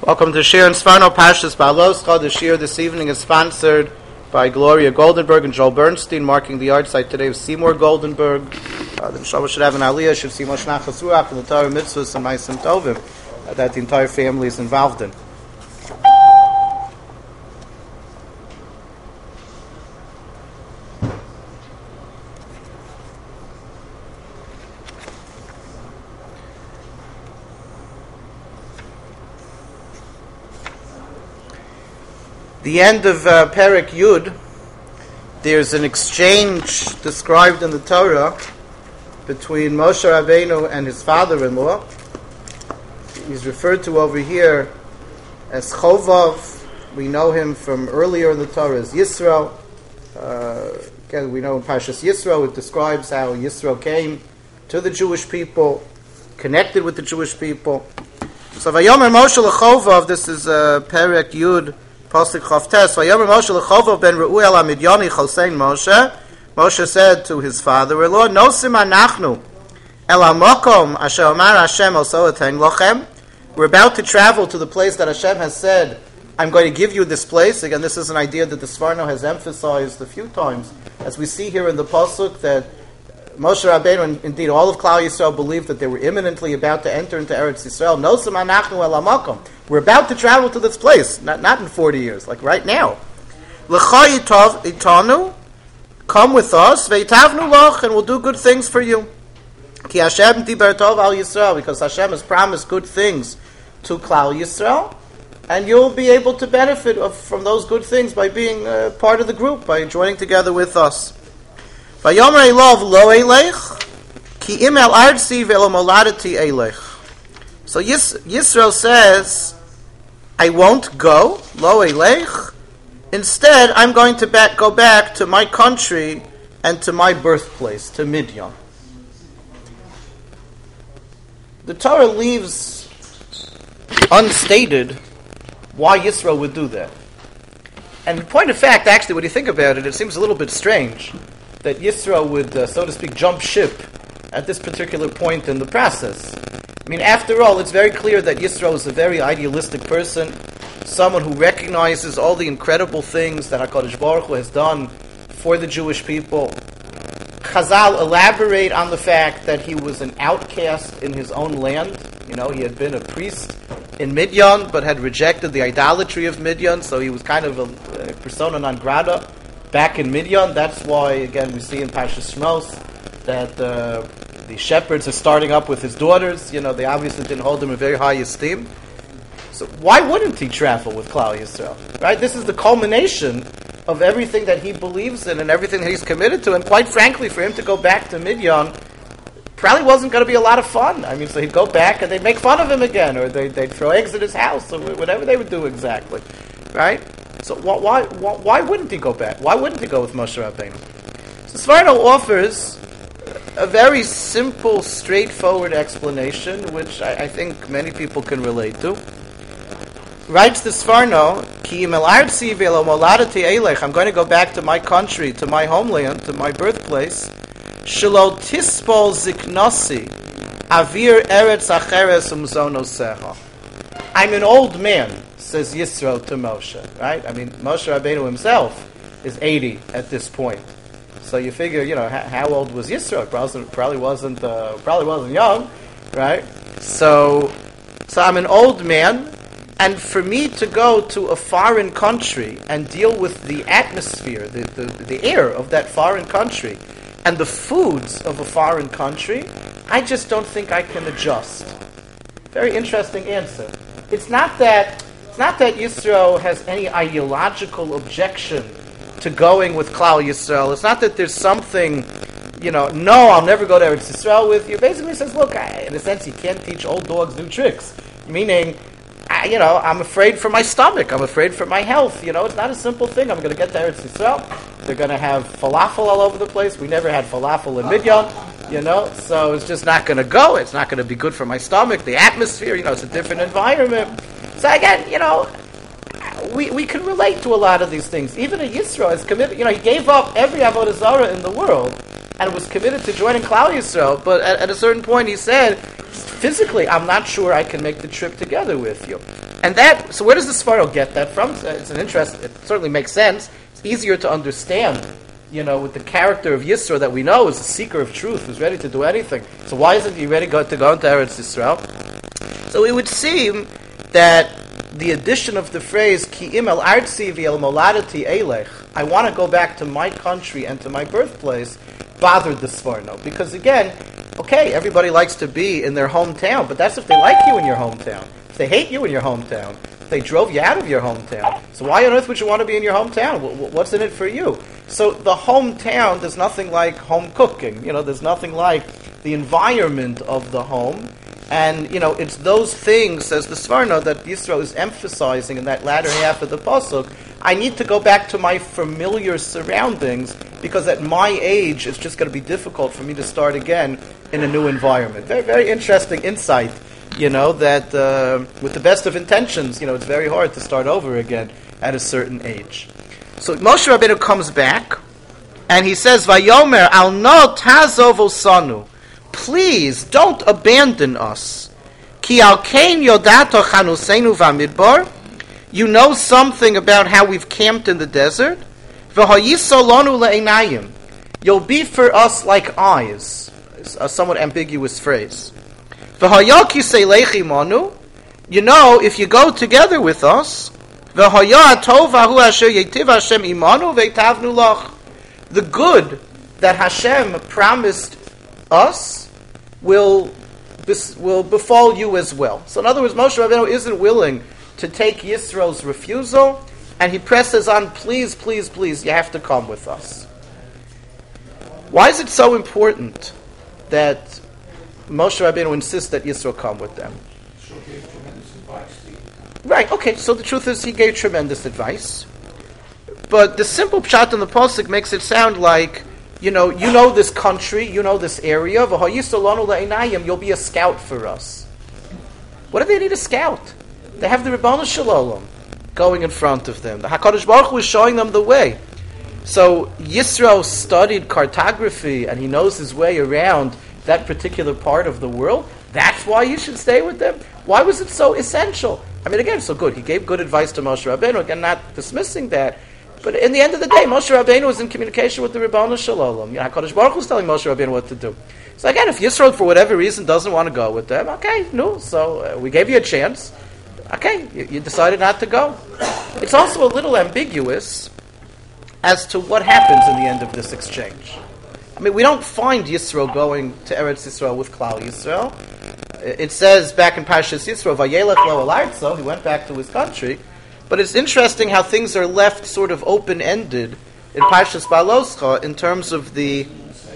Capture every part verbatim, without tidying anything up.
Welcome to Shir and Sfarno Pashas Ba'aloscha. The Shir this evening is sponsored by Gloria Goldenberg and Joel Bernstein, marking the yard site today of Seymour Goldenberg. Uh, the Neshama should have an aliyah, should see Moshe Nachas Ruach, and the Torah mitzvahs and Ma'asim Tovim uh, that the entire family is involved in. The end of uh, Perek Yud, there's an exchange described in the Torah between Moshe Rabbeinu and his father-in-law. He's referred to over here as Chovav. We know him from earlier in the Torah as Yisro. Uh, again, we know in Parshas Yisro it describes how Yisro came to the Jewish people, connected with the Jewish people. So Vayomer Moshe LeChovav, this is uh, Perek Yud, Pasuk Chavtes. Vayomer Moshe LeChovav ben Reuel HaMidyani Chosein Moshe. Moshe said to his father-in-law, Nosim anachnu el hamokom asher amar Hashem oso etein lochem. We're about to travel to the place that Hashem has said, I'm going to give you this place. Again, this is an idea that the Sfarno has emphasized a few times. As we see here in the Pasuk, that Moshe Rabbeinu, and indeed all of Klal Yisrael, believed that they were imminently about to enter into Eretz Yisrael. Nosim anachnu el hamokom. We're about to travel to this place, not not in forty years, like right now. L'cha yitav itanu, come with us, ve'itavnu loch, and we'll do good things for you. Ki Hashem diber tov al Yisrael, because Hashem has promised good things to Klal Yisrael, and you'll be able to benefit of, from those good things by being uh, part of the group, by joining together with us. Vayomer Elov lo elech, ki im el artzi ve'lo moladati elech. So Yis- Yisro says, I won't go, lo elech. Instead, I'm going to back, go back to my country and to my birthplace, to Midian. The Torah leaves unstated why Yisro would do that. And in point of fact, actually, when you think about it, it seems a little bit strange that Yisro would, uh, so to speak, jump ship at this particular point in the process. I mean, after all, it's very clear that Yisro is a very idealistic person, someone who recognizes all the incredible things that HaKadosh Baruch Hu has done for the Jewish people. Chazal elaborate on the fact that he was an outcast in his own land. You know, he had been a priest in Midian, but had rejected the idolatry of Midian, so he was kind of a, a persona non grata back in Midian. That's why, again, we see in Parshas Shmos that uh, the shepherds are starting up with his daughters. You know, they obviously didn't hold him in very high esteem. So why wouldn't he travel with Klal Yisrael? Right? This is the culmination of everything that he believes in and everything that he's committed to. And quite frankly, for him to go back to Midian probably wasn't going to be a lot of fun. I mean, so he'd go back and they'd make fun of him again, or they'd, they'd throw eggs at his house, or whatever they would do exactly. Right? So why, why, why wouldn't he go back? Why wouldn't he go with Moshe Rabbeinu? So Sfarno offers a very simple, straightforward explanation, which I, I think many people can relate to. Writes the Sfarno, Ki im el artzi ve'lo moladati elech, I'm going to go back to my country, to my homeland, to my birthplace. Shelo tispol ziknasi, avir eretz acheres umzonosecha. I'm an old man, says Yisro to Moshe. Right? I mean, Moshe Rabbeinu himself is eighty at this point. So you figure, you know, how, how old was Yisro? Probably, probably wasn't, uh, probably wasn't young, right? So, so I'm an old man, and for me to go to a foreign country and deal with the atmosphere, the, the, the air of that foreign country, and the foods of a foreign country, I just don't think I can adjust. Very interesting answer. It's not that, it's not that Yisro has any ideological objection to going with Klal Yisrael. It's not that there's something, you know, no, I'll never go to Eretz Yisrael with you. Basically he says, look, I, in a sense, you can't teach old dogs new tricks. Meaning, I, you know, I'm afraid for my stomach. I'm afraid for my health. You know, it's not a simple thing. I'm going to get to Eretz Yisrael. They're going to have falafel all over the place. We never had falafel in Midian, you know, so it's just not going to go. It's not going to be good for my stomach. The atmosphere, you know, it's a different environment. So again, you know, We we can relate to a lot of these things. Even a Yisro is committed. You know, he gave up every avodah zarah in the world and was committed to joining Klal Yisrael. But at, at a certain point, he said, physically, I'm not sure I can make the trip together with you. And that, so where does the Sfaro get that from? It's an interest, it certainly makes sense. It's easier to understand, you know, with the character of Yisro that we know is a seeker of truth, who's ready to do anything. So why isn't he ready go, to go into Eretz Yisrael? So it would seem that the addition of the phrase, Ki im el artzi v'el moladati elech, I want to go back to my country and to my birthplace, bothered the Sforno. Because again, okay, everybody likes to be in their hometown, but that's if they like you in your hometown. If they hate you in your hometown, if they drove you out of your hometown, so why on earth would you want to be in your hometown? What's in it for you? So the hometown, there's nothing like home cooking. You know, there's nothing like the environment of the home. And, you know, it's those things, says the Sforno, that Yisro is emphasizing in that latter half of the Pasuk. I need to go back to my familiar surroundings because at my age it's just going to be difficult for me to start again in a new environment. Very, very interesting insight, you know, that uh, with the best of intentions, you know, it's very hard to start over again at a certain age. So Moshe Rabbeinu comes back and he says, Vayomer al no tazov osanu. Please don't abandon us. Ki al kein yodato chanusenu v'amidbar. You know something about how we've camped in the desert. V'hayiso lonu le'einayim. You'll be for us like eyes. It's a somewhat ambiguous phrase. V'hayaki seilechi manu. You know, if you go together with us, v'haya tova hu asher yetiv Hashem imanu ve'tavnu lach. The good that Hashem promised us will will befall you as well. So in other words, Moshe Rabbeinu isn't willing to take Yisro's refusal, and he presses on, please, please, please, you have to come with us. Why is it so important that Moshe Rabbeinu insists that Yisro come with them? So he gave tremendous advice. Right, okay, so the truth is he gave tremendous advice. But the simple pshat in the Pasuk makes it sound like, you know, you know this country, you know this area, you'll be a scout for us. What do they need a scout? They have the Ribbon Shalom going in front of them. The HaKadosh Baruch Hu is showing them the way. So Yisro studied cartography and he knows his way around that particular part of the world. That's why you should stay with them. Why was it so essential? I mean, again, so good. He gave good advice to Moshe Rabbeinu. Again, not dismissing that. But in the end of the day, Moshe Rabbeinu was in communication with the Ribbon Shalom. You know, HaKadosh Baruch Hu was telling Moshe Rabbeinu what to do. So again, if Yisro, for whatever reason, doesn't want to go with them, okay, no. So uh, we gave you a chance. Okay, you, you decided not to go. It's also a little ambiguous as to what happens in the end of this exchange. I mean, we don't find Yisro going to Eretz Yisrael with Klal Yisrael. It says back in Parshas Yisro, Vayelech lo el artzo, he went back to his country. But it's interesting how things are left sort of open-ended in Parshas Baloscha in terms of the...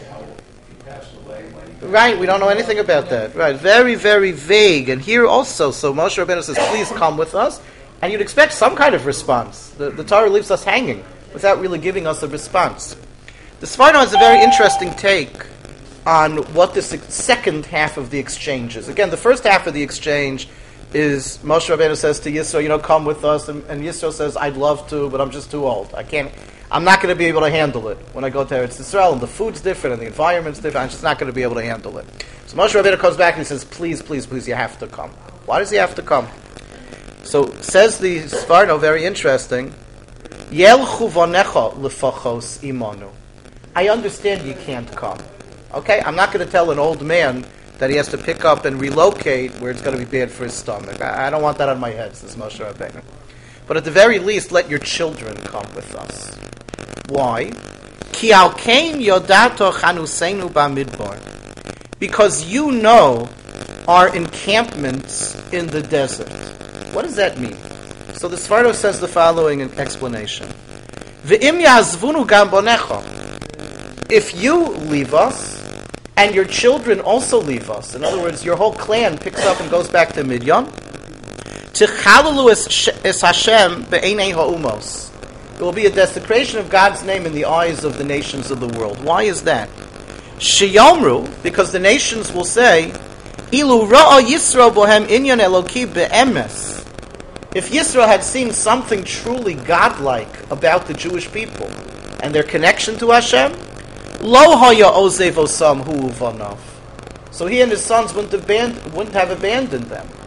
Right, we don't know anything about that. Right, very, very vague. And here also, so Moshe Rabbeinu says, please come with us. And you'd expect some kind of response. The, the Torah leaves us hanging without really giving us a response. The Sforno has a very interesting take on what this second half of the exchange is. Again, the first half of the exchange is Moshe Rabbeinu says to Yisro, you know, come with us. And, and Yisro says, I'd love to, but I'm just too old. I can't... I'm not going to be able to handle it when I go to Eretz Yisrael, and the food's different, and the environment's different. I'm just not going to be able to handle it. So Moshe Rabbeinu comes back and he says, please, please, please, you have to come. Why does he have to come? So says the Sforno, very interesting, Yelchu vonecha lefachos imanu. I understand you can't come. Okay? I'm not going to tell an old man that he has to pick up and relocate where it's going to be bad for his stomach. I, I don't want that on my head, says Moshe Rabbeinu. But at the very least, let your children come with us. Why? Ki al kein yodato chanusenu bamidbar. Because you know our encampments in the desert. What does that mean? So the Sforno says the following explanation. Ve'im yazvunu gam bonecha. If you leave us, and your children also leave us, in other words, your whole clan picks up and goes back to Midian, Tichalalu es Hashem be'enei ha'umos. It will be a desecration of God's name in the eyes of the nations of the world. Why is that? Sheyomru, because the nations will say, Ilu ra'a Yisro bohem inyan eloki be'emes. If Yisro had seen something truly godlike about the Jewish people and their connection to Hashem, lo haya ozev osam hu vanav. So he and his sons wouldn't have, band- wouldn't have abandoned them.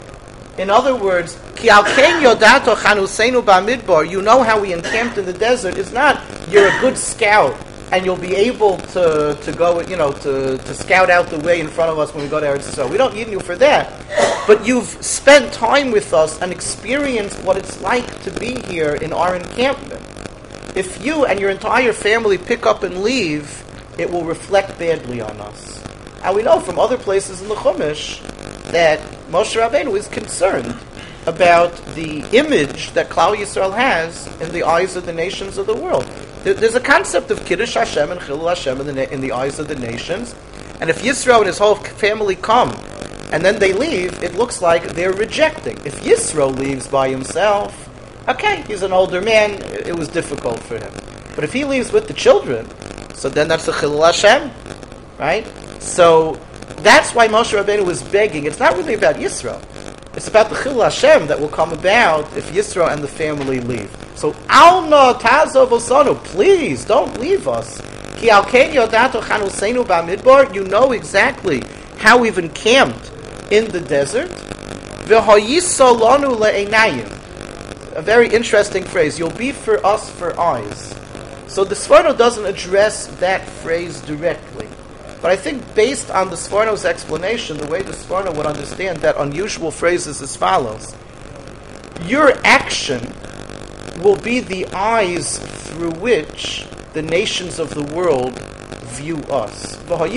In other words, Ki al ken yodato chanuseinu ba'midbar, you know how we encamped in the desert, is not you're a good scout and you'll be able to, to go, you know, to, to scout out the way in front of us when we go to Eretz Yisrael. We don't need you for that. But you've spent time with us and experienced what it's like to be here in our encampment. If you and your entire family pick up and leave, it will reflect badly on us. And we know from other places in the Chumash that Moshe Rabbeinu is concerned about the image that Klal Yisrael has in the eyes of the nations of the world. There's a concept of Kiddush Hashem and Chilul Hashem in the, na- in the eyes of the nations. And if Yisro and his whole family come and then they leave, it looks like they're rejecting. If Yisro leaves by himself, okay, he's an older man, it was difficult for him. But if he leaves with the children, so then that's the Chilul Hashem, right? So that's why Moshe Rabbeinu was begging. It's not really about Yisro. It's about the Chilul Hashem that will come about if Yisro and the family leave. So, Alna Tazo Bosano, please don't leave us. Ki al ken yodato chanuseinu ba'midbar, you know exactly how we've encamped in the desert. V'hoyiso lanu le'einayim. A very interesting phrase. You'll be for us for eyes. So the Sforno doesn't address that phrase directly. But I think based on the Sforno's explanation, the way the Sforno would understand that unusual phrase is as follows. Your action will be the eyes through which the nations of the world view us. Right,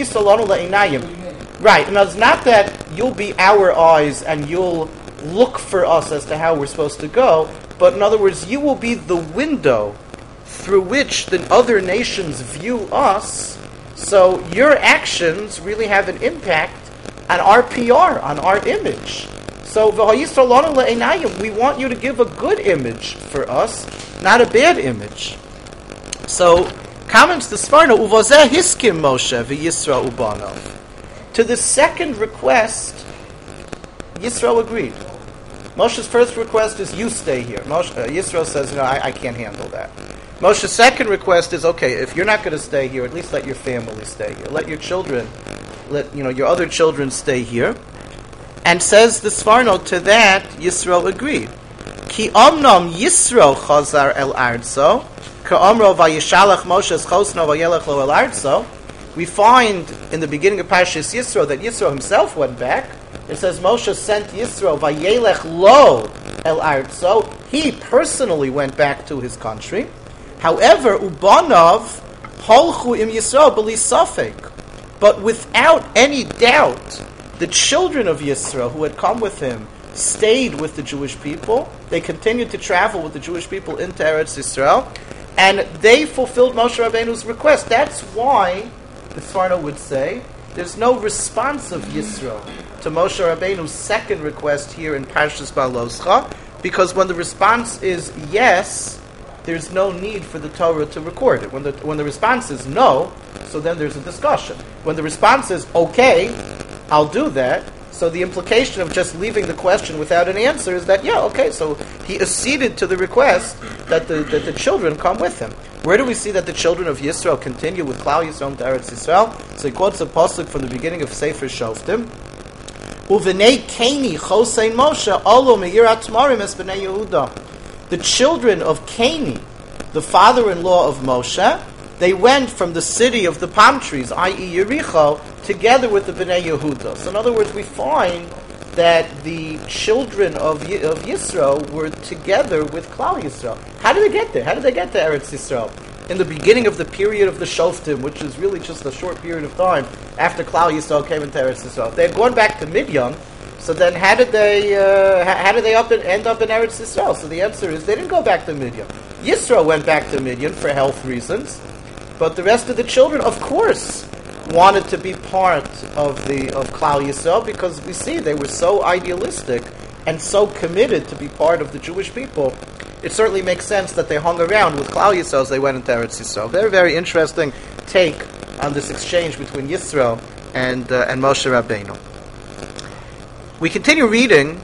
and it's not that you'll be our eyes and you'll look for us as to how we're supposed to go, but in other words, you will be the window through which the other nations view us. So your actions really have an impact on our P R, on our image. So we want you to give a good image for us, not a bad image. So comments the Sforno, Uvozeh hiskim Moshe v'Yisro ubanov. To the second request, Yisro agreed. Moshe's first request is you stay here. Moshe, uh, Yisro says, no, I, I can't handle that. Moshe's second request is, okay, if you're not going to stay here, at least let your family stay here. Let your children, let you know your other children stay here. And says the Sforno, to that Yisro agreed. Ki omnom Yisro chazar el arzo, ka omro vayishalach Moshe chosno vayelech lo el arzo. We find in the beginning of Parshas Yisro that Yisro himself went back. It says Moshe sent Yisro vayelech lo el arzo. He personally went back to his country. However, ubanov holchu im Yisro b'li safek. But without any doubt, the children of Yisro who had come with him stayed with the Jewish people. They continued to travel with the Jewish people into Eretz Yisrael, and they fulfilled Moshe Rabbeinu's request. That's why the Sforno would say there's no response of Yisro to Moshe Rabbeinu's second request here in Parshas Baloscha, because when the response is yes, there's no need for the Torah to record it. When the when the response is no, so then there's a discussion. When the response is okay, I'll do that, so the implication of just leaving the question without an answer is that, yeah, okay, so he acceded to the request that the that the children come with him. Where do we see that the children of Yisrael continue with Klal Yisrael to Eretz Yisrael? So he quotes a pasuk from the beginning of Sefer Shoftim. Uvenei Keni Chosein Moshe Olo Meirat Tmarim Es Bnei Yehuda. The children of Keni, the father-in-law of Moshe, they went from the city of the palm trees, that is. Yericho, together with the Bnei Yehuda. So in other words, we find that the children of y- of Yisro were together with Klal Yisrael. How did they get there? How did they get to Eretz Yisrael? In the beginning of the period of the Shoftim, which is really just a short period of time after Klal Yisrael came into Eretz Yisrael. If they had gone back to Midian, so then how did they uh, how, how did they up in, end up in Eretz Yisrael? So the answer is they didn't go back to Midian. Yisro went back to Midian for health reasons, but the rest of the children, of course, wanted to be part of the of Klal Yisrael, because we see they were so idealistic and so committed to be part of the Jewish people. It certainly makes sense that they hung around with Klal Yisrael as they went into Eretz Yisrael. Very, very interesting take on this exchange between Yisro and uh, and Moshe Rabbeinu. We continue reading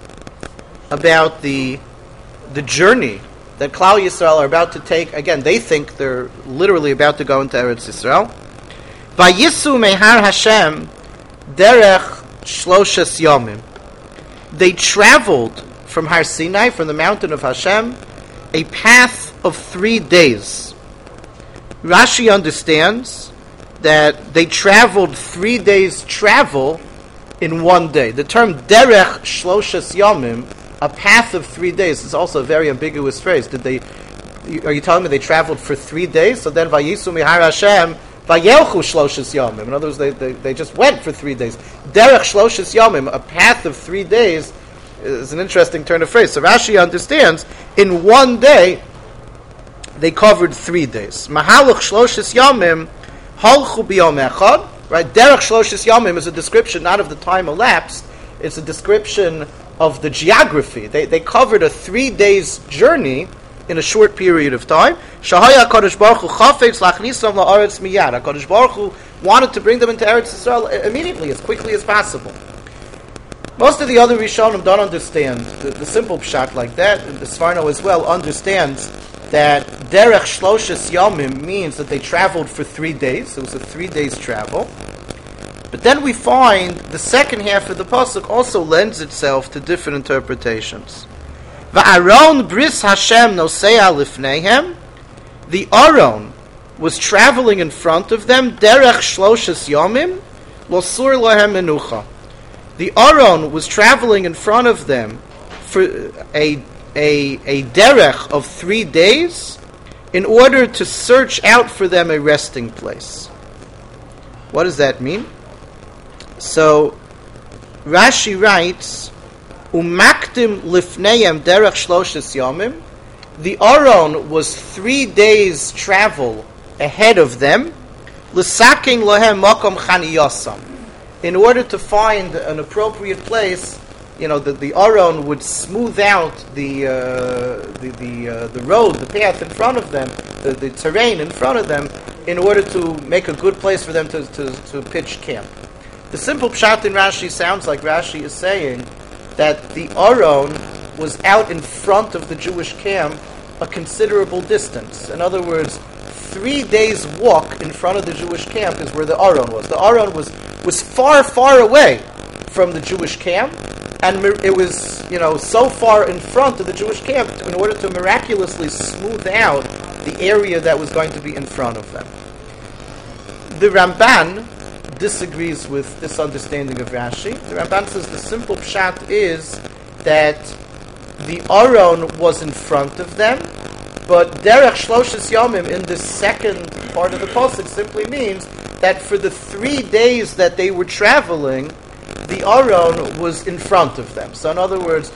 about the the journey that Klal Yisrael are about to take. Again, they think they're literally about to go into Eretz Yisrael. Vayisu mehar Hashem derech shloshes yomim. they traveled from Har Sinai, from the mountain of Hashem, a path of three days. Rashi understands that they traveled three days travel in one day. The term derech shloshes yomim, a path of three days, is also a very ambiguous phrase. Did they? Are you telling me they traveled for three days? So then vayisu mihar Hashem vayelchu shloshes yomim. In other words, they, they they just went for three days. Derech shloshes yomim, a path of three days, is an interesting turn of phrase. So Rashi understands in one day they covered three days. Mahalach shloshes yomim halchu biyom echad. Right, derech shloshes yomim is a description not of the time elapsed; it's a description of the geography. They they covered a three days journey in a short period of time. Shahaya Kadosh Baruch Hu chafetz lachnisam la'aretz miyad. Kadosh Baruch Hu wanted to bring them into Eretz Yisrael immediately, as quickly as possible. Most of the other Rishonim don't understand the, the simple pshat like that. The Sforno as well understands that derech shloshes yomim means that they traveled for three days. It was a three days travel. But then we find the second half of the pasuk also lends itself to different interpretations. Va'aron bris Hashem nosea lifneihem. The Aron was traveling in front of them. Derech shloshes yomim losur lahem menucha. The Aron was traveling in front of them for a A, a derech of three days in order to search out for them a resting place. What does that mean? So Rashi writes, Umaktim lifneyem derech shloshes yomim. The Aron was three days travel ahead of them, l'saking lohem makom chaniyosam, in order to find an appropriate place. You know, the, the Aron would smooth out the uh, the the, uh, the road, the path in front of them, the, the terrain in front of them, in order to make a good place for them to, to, to pitch camp. The simple pshat in Rashi sounds like Rashi is saying that the Aron was out in front of the Jewish camp a considerable distance. In other words, three days' walk in front of the Jewish camp is where the Aron was. The Aron was, was far, far away from the Jewish camp, and it was, you know, so far in front of the Jewish camp in order to miraculously smooth out the area that was going to be in front of them. The Ramban disagrees with this understanding of Rashi. The Ramban says the simple pshat is that the Aron was in front of them, but derech shloshes yomim in the second part of the pasuk simply means that for the three days that they were traveling, the Aron was in front of them. So in other words,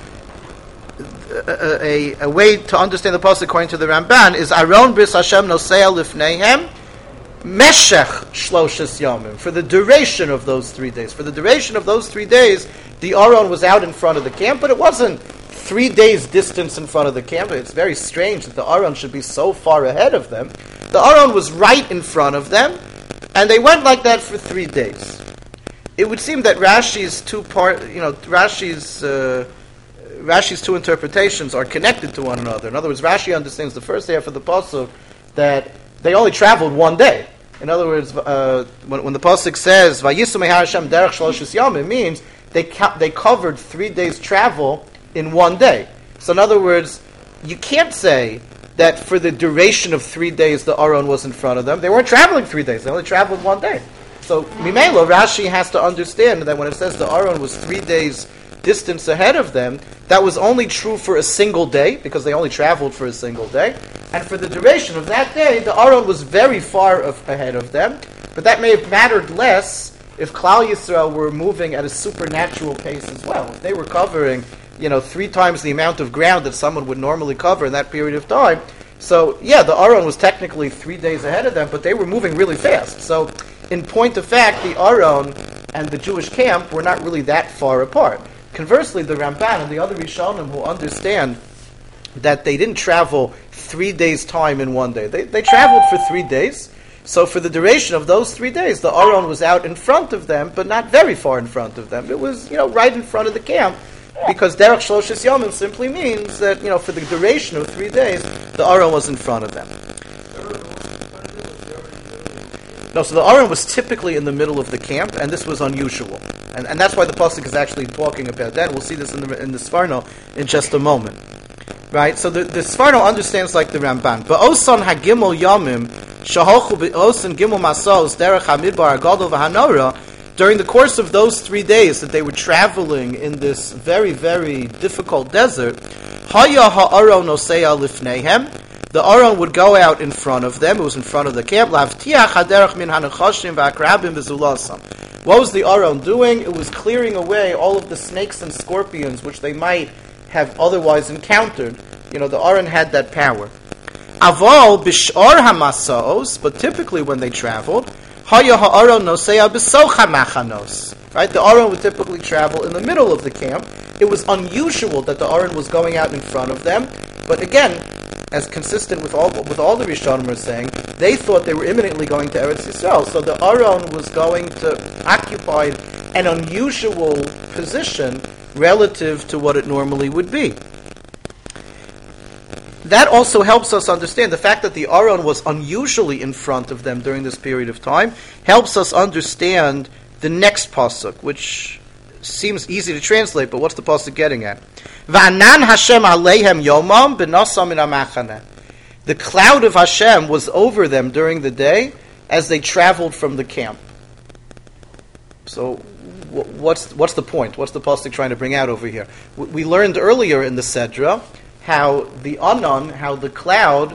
a, a, a way to understand the pasuk according to the Ramban is Aron bris Hashem nosea lifneihem meshech shloshes yomim. For the duration of those three days. For the duration of those three days, the Aron was out in front of the camp, but it wasn't three days distance in front of the camp. It's very strange that the Aron should be so far ahead of them. The Aron was right in front of them, and they went like that for three days. It would seem that Rashi's two part, you know, Rashi's uh, Rashi's two interpretations are connected to one another. In other words, Rashi understands the first half of the pasuk that they only traveled one day. In other words, uh, when, when the pasuk says "Vayisu mehar Hashem derech shloshes yom," it means they ca- they covered three days travel in one day. So, in other words, you can't say that for the duration of three days the Aron was in front of them. They weren't traveling three days; they only traveled one day. So, Mimelo, Rashi has to understand that when it says the Aron was three days distance ahead of them, that was only true for a single day, because they only traveled for a single day. And for the duration of that day, the Aron was very far of, ahead of them. But that may have mattered less if Klal Yisrael were moving at a supernatural pace as well. If they were covering, you know, three times the amount of ground that someone would normally cover in that period of time. So, yeah, the Aron was technically three days ahead of them, but they were moving really fast. So, in point of fact, the Aron and the Jewish camp were not really that far apart. Conversely, the Ramban and the other Rishonim who understand that they didn't travel three days' time in one day. They, they traveled for three days. So for the duration of those three days, the Aron was out in front of them, but not very far in front of them. It was, you know, right in front of the camp, because derech shloshes yomim simply means that, you know, for the duration of three days, the Aron was in front of them. No, so the Aron was typically in the middle of the camp, and this was unusual. And, and that's why the pasuk is actually talking about that. We'll see this in the in the Sforno in just a moment. Right? So the, the Sforno understands like the Ramban. Ba'osan hagimel yamim shahochu ba'osan gimel masos derech hamidbar agadol v'hanora. During the course of those three days that they were traveling in this very, very difficult desert, haya ha'aron nosea lifneihem. The Aron would go out in front of them. It was in front of the camp. Lavtiach haderech min hanachashim v'akrabim v'zulasam. What was the Aron doing? It was clearing away all of the snakes and scorpions which they might have otherwise encountered. You know, the Aron had that power. Aval b'shor hamasaos, but typically when they traveled, haya ha'aron nosea b'socha machanos. Right, the Aron would typically travel in the middle of the camp. It was unusual that the Aron was going out in front of them, but again, as consistent with all with all the Rishonim are saying, they thought they were imminently going to Eretz Yisrael. So the Aron was going to occupy an unusual position relative to what it normally would be. That also helps us understand the fact that the Aron was unusually in front of them during this period of time, helps us understand the next pasuk, which seems easy to translate, but what's the pasuk getting at? V'anan Hashem aleihem yomam b'nosam min hamachane. The cloud of Hashem was over them during the day as they traveled from the camp. So, what's what's the point? What's the pasuk trying to bring out over here? We learned earlier in the Sedra how the Anan, how the cloud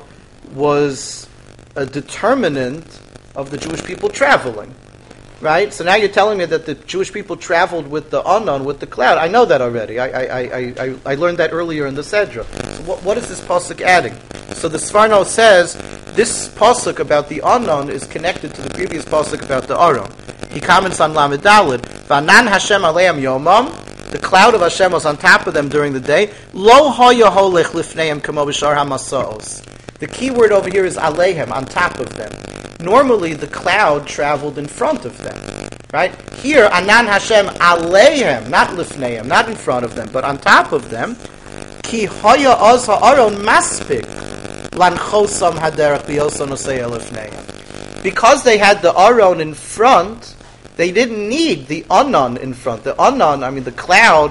was a determinant of the Jewish people traveling. Right? So now you're telling me that the Jewish people traveled with the Anan, with the cloud. I know that already. I I, I, I, I learned that earlier in the Sedra. So what, what is this pasuk adding? So the Sforno says this pasuk about the Anan is connected to the previous pasuk about the Aron. He comments on Lamed Daled, V'anan Hashem aleim yomam. The cloud of Hashem was on top of them during the day. Lo haya holech lifneim kamo b'shar hamasaos. The key word over here is aleihem, on top of them. Normally, the cloud traveled in front of them, right? Here, Anan Hashem aleihem, not lifneim, not in front of them, but on top of them. Ki haya oz ha'aron maspik lanchosam haderech b'yoson osei lifneim. Because they had the Aron in front, they didn't need the Anan in front. The Anan, I mean, the cloud,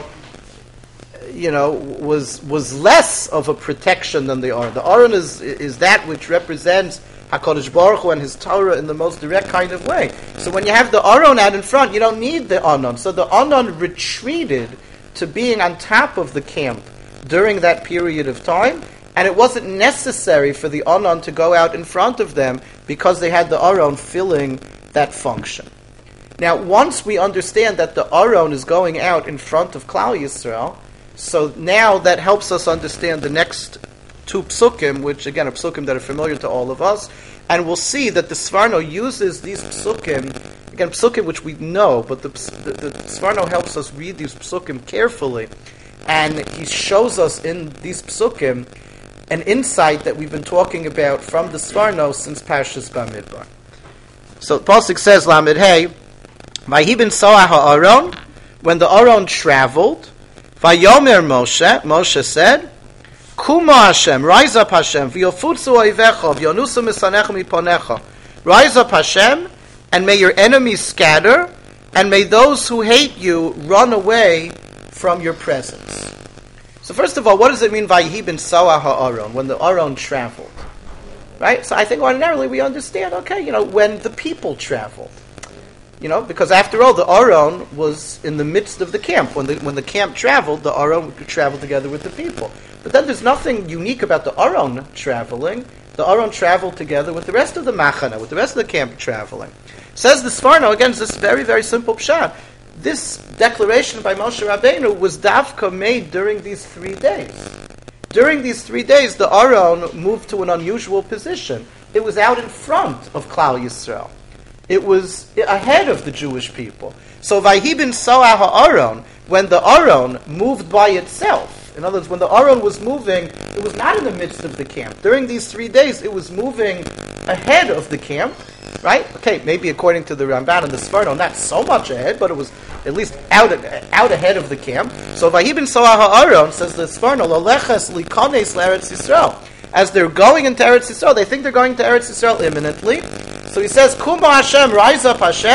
you know, was was less of a protection than the Aron. The Aron is is that which represents HaKadosh Baruch Hu and His Torah in the most direct kind of way. So when you have the Aron out in front, you don't need the Anan. So the Anan retreated to being on top of the camp during that period of time, and it wasn't necessary for the Anan to go out in front of them because they had the Aron filling that function. Now, once we understand that the Aron is going out in front of Klal Yisrael, so now that helps us understand the next two psukim, which again are psukim that are familiar to all of us, and we'll see that the Sforno uses these psukim, again psukim which we know, but the, the, the Sforno helps us read these psukim carefully, and he shows us in these psukim an insight that we've been talking about from the Sforno since Parshas Bamidbar. So the pasuk says, Lamed Hey, Vayibin Soah ha'aron, when the Aron traveled, Vayomer Moshe, Moshe said, Kuma Hashem, rise up Hashem, v'yofutzu oivecha, v'yonusu misanecha miponecha. Rise up Hashem, and may your enemies scatter, and may those who hate you run away from your presence. So first of all, what does it mean, Vayihi ben Soah ha'aron, when the Aron traveled? Right? So I think ordinarily we understand, okay, you know, when the people traveled. You know, because after all, the Aron was in the midst of the camp. When the when the camp traveled, the Aron could travel together with the people. But then there's nothing unique about the Aron traveling. The Aron traveled together with the rest of the Machana, with the rest of the camp traveling. Says the Sforno, again, it's this very, very simple pshat. This declaration by Moshe Rabbeinu was davka made during these three days. During these three days, the Aron moved to an unusual position. It was out in front of Klal Yisrael. It was ahead of the Jewish people. So Vayihi ben Soah ha'aron, when the Aron moved by itself, in other words, when the Aron was moving, it was not in the midst of the camp. During these three days, it was moving ahead of the camp, right? Okay, maybe according to the Ramban and the Sforno, not so much ahead, but it was at least out out ahead of the camp. So Vayihi ben Soah ha'aron, says the Sforno, Laleches likones l'Eretz Yisrael. As they're going into Eretz Yisrael, they think they're going to Eretz Yisrael imminently. So he says, Kuma Hashem, rise up Hashem,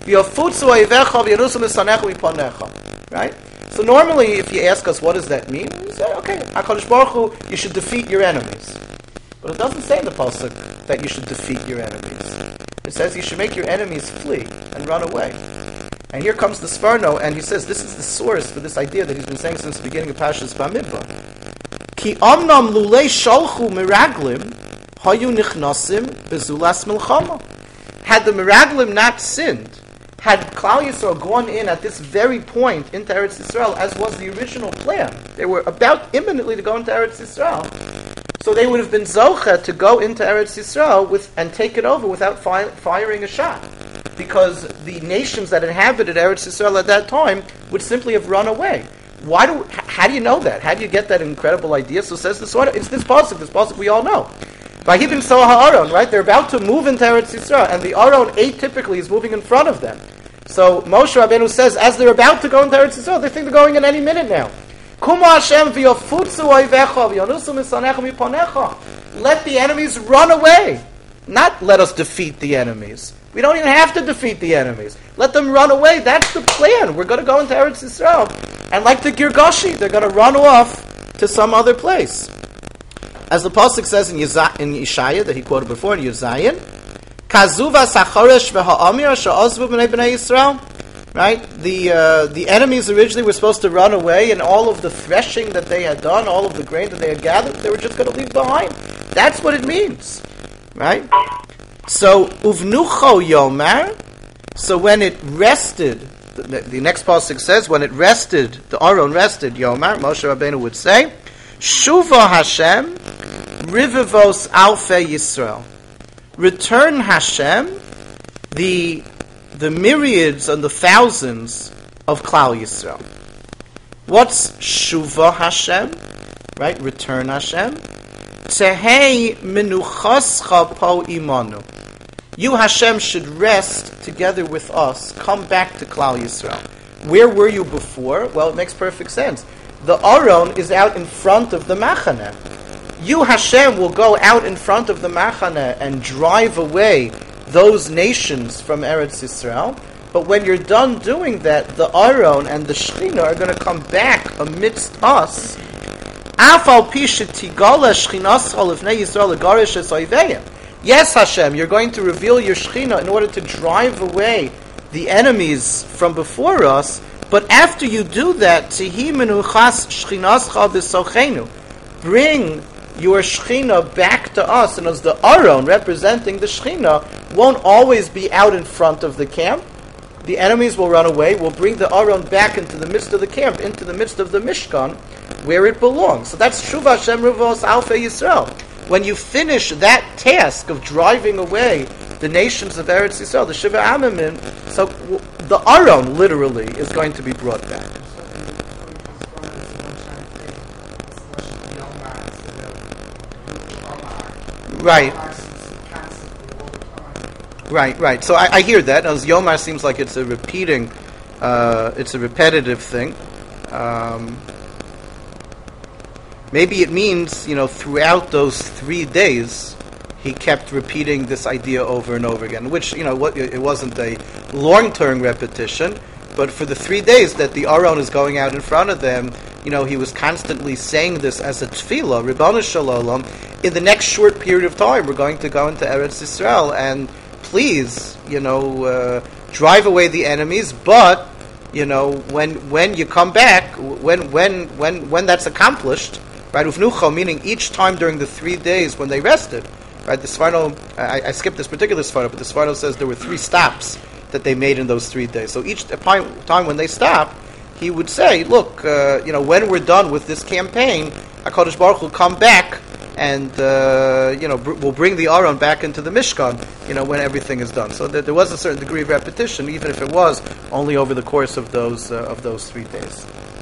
Right? So normally, if you ask us, what does that mean? We say, okay, HaKadosh Baruch Hu, you should defeat your enemies. But it doesn't say in the pasuk that you should defeat your enemies. It says you should make your enemies flee and run away. And here comes the Sforno, and he says this is the source for this idea that he's been saying since the beginning of Parshas Bamidbar. Ki amnam lulei sholchu miraglim hayu nichnasim bezulas milchama. Had the miraglim not sinned, had Klal Yisrael gone in at this very point into Eretz Yisrael, as was the original plan, they were about imminently to go into Eretz Yisrael, so they would have been zocha to go into Eretz Yisrael with, and take it over without fi- firing a shot. Because the nations that inhabited Eretz Yisrael at that time would simply have run away. Why do? How do you know that? How do you get that incredible idea? So says the Sforno, it's this pasuk, this pasuk we all know. Vahibim Soha Ha'aron, right? They're about to move into Eretz Yisrael, and the Aron atypically is moving in front of them. So Moshe Rabbeinu says, as they're about to go into Eretz Yisrael, they think they're going in any minute now. Kuma Hashem v'yofutzu oivecha v'yonusu misanecha miponecha. Let the enemies run away. Not let us defeat the enemies. We don't even have to defeat the enemies. Let them run away. That's the plan. We're going to go into Eretz Yisrael. And like the Girgashi, they're going to run off to some other place. As the pasuk says in, Yeza- in Yeshaya, that he quoted before in Yezayin, Kazuva sachoresh v'ha'amir sha'ozvu b'nei b'nei Yisrael. Right? The uh, the enemies originally were supposed to run away, and all of the threshing that they had done, all of the grain that they had gathered, they were just going to leave behind. That's what it means. Right? So, uvnucho yomar, so when it rested, the, the next pasuk says, when it rested, the Aron rested, yomar, Moshe Rabbeinu would say, Shuva Hashem, rivivos alfei Yisrael. Return Hashem, the the myriads and the thousands of Klal Yisrael. What's Shuva Hashem? Right? Return Hashem. Tehei menuchascha po imanu. You, Hashem, should rest together with us. Come back to Klal Yisrael. Where were you before? Well, it makes perfect sense. The Aron is out in front of the Machaneh. You, Hashem, will go out in front of the Machaneh and drive away those nations from Eretz Yisrael. But when you're done doing that, the Aron and the Shekhinah are going to come back amidst us. Yes, Hashem, you're going to reveal your Shekhinah in order to drive away the enemies from before us. But after you do that, bring your Shekhinah back to us. And as the Aron, representing the Shekhinah, won't always be out in front of the camp. The enemies will run away. We'll bring the Aron back into the midst of the camp, into the midst of the Mishkan, where it belongs. So that's Shuva Hashem Rivos Alfei Yisrael. When you finish that task of driving away the nations of Eretz Yisrael, the Shiva Amamin, so w- the Aron literally is going to be brought back. Right. Right, right. So I, I hear that. As Yomar seems like it's a repeating, uh, it's a repetitive thing. Um, maybe it means, you know, throughout those three days, he kept repeating this idea over and over again, which, you know, what, it wasn't a long-term repetition, but for the three days that the Aron is going out in front of them, you know, he was constantly saying this as a tefillah, Ribbonu Shel Olam, in the next short period of time, we're going to go into Eretz Yisrael, and please, you know, uh, drive away the enemies, but, you know, when when you come back, when when when when that's accomplished, right, uvnucho, meaning each time during the three days when they rested, right, the Sforno, I, I skipped this particular Sforno, but the Sforno says there were three stops that they made in those three days. So each time when they stop, he would say, look, uh, you know, when we're done with this campaign, HaKadosh Baruch will come back and, uh, you know, br- we'll bring the Aron back into the Mishkan, you know, when everything is done. So that there was a certain degree of repetition, even if it was only over the course of those uh, of those three days.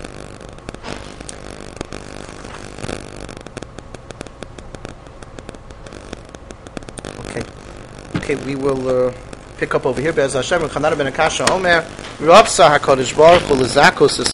Okay. Okay, we will uh, pick up over here. Be'ez Hashem, Chanana ben Akasha Omer, Rav Sa HaKadosh Baruch Hu L'Zakos